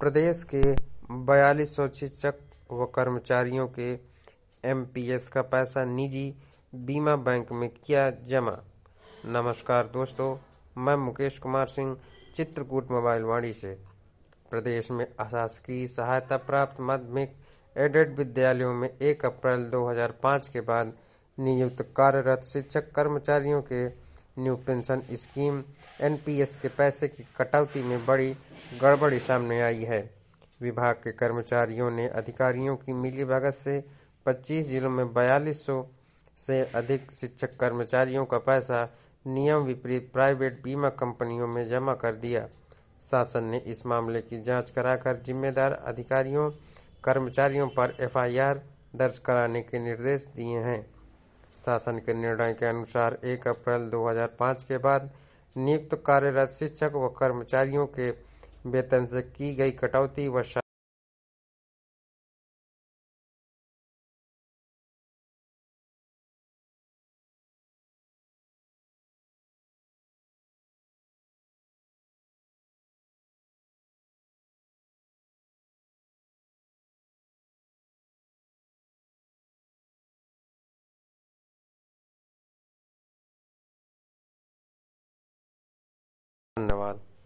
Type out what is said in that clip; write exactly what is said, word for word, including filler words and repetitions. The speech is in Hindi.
प्रदेश के बयालीस सौ शिक्षक व कर्मचारियों के एम पी एस का पैसा निजी बीमा बैंक में किया जमा। नमस्कार दोस्तों, मैं मुकेश कुमार सिंह चित्रकूट मोबाइल वाणी से। प्रदेश में अशासकीय सहायता प्राप्त माध्यमिक एडेड विद्यालयों में एक अप्रैल दो हज़ार पाँच के बाद नियुक्त कार्यरत शिक्षक कर्मचारियों के new pension scheme N P S के पैसे की कटौती में बड़ी गड़बड़ी सामने आई है। विभाग के कर्मचारियों ने अधिकारियों की मिलीभगत से पच्चीस जिलों में बयालीस सौ से अधिक शिक्षक कर्मचारियों का पैसा नियम विपरीत प्राइवेट बीमा कंपनियों में जमा कर दिया। शासन ने इस मामले की जांच कराकर जिम्मेदार अधिकारियों कर्मचारियों पर एफ आई आर दर्ज कराने के निर्देश दिए हैं। शासन के निर्णय के अनुसार एक अप्रैल दो हज़ार पाँच के बाद नियुक्त कार्यरत शिक्षक व कर्मचारियों के वेतन से की गई कटौती व धन्यवाद।